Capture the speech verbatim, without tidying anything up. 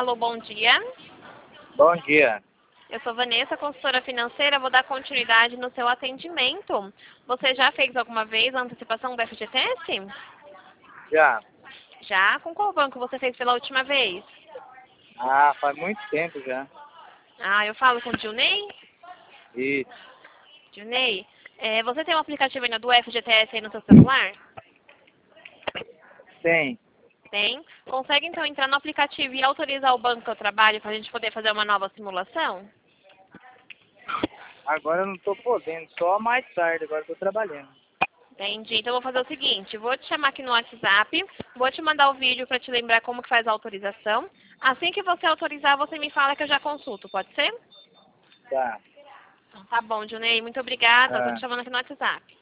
Alô, bom dia. Bom dia. Eu sou Vanessa, consultora financeira. Vou dar continuidade no seu atendimento. Você já fez alguma vez a antecipação do F G T S? Já. Já? Com qual banco você fez pela última vez? Ah, faz muito tempo já. Ah, eu falo com o Dilney? Isso. Dilney, é, você tem um aplicativo ainda do F G T S aí no seu celular? Tem. Tem. Consegue então entrar no aplicativo e autorizar o banco que eu trabalho para a gente poder fazer uma nova simulação? Agora eu não tô podendo, só mais tarde, agora eu tô trabalhando. Entendi. Então eu vou fazer o seguinte, vou te chamar aqui no WhatsApp, vou te mandar o vídeo para te lembrar como que faz a autorização. Assim que você autorizar, você me fala que eu já consulto, pode ser? Tá. Então, tá bom, Junei. Muito obrigada. Estou Ah. te chamando aqui no WhatsApp.